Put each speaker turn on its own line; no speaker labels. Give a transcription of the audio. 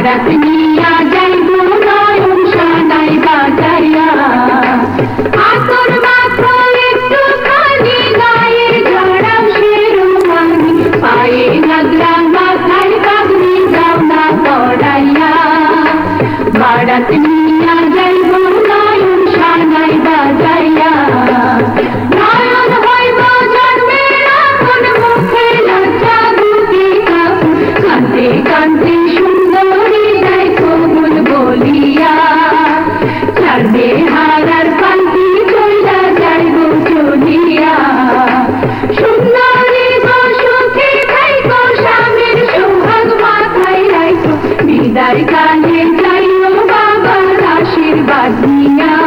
বারাত নিয়া যাইব নয়ন সানাই বাজাইয়া আতর মাথা একটু খানি গায়ে ঝড়াও শেরওয়ানি পায়ে নাগরা মাথায় পাগড়ি যাও না পড়াইয়া বারাত নিয়া যাইব নয়ন সানাই বাজাইয়া নয়ন হইব জন্মের আপন মুখে লজ্জা দুটি কাপড় কাঁদতে কাঁদতে সুন্দরী যাই কবুল বলিয়া ছাড়বে হারার কান্তি চইলা যাইব চলিয়া সুন্দরী গো সুখে থাইকো স্বামীর সোহাগ মাথায় রাইকো বিদায় কালে যাইও বাবার আশীর্বাদ নিয়া।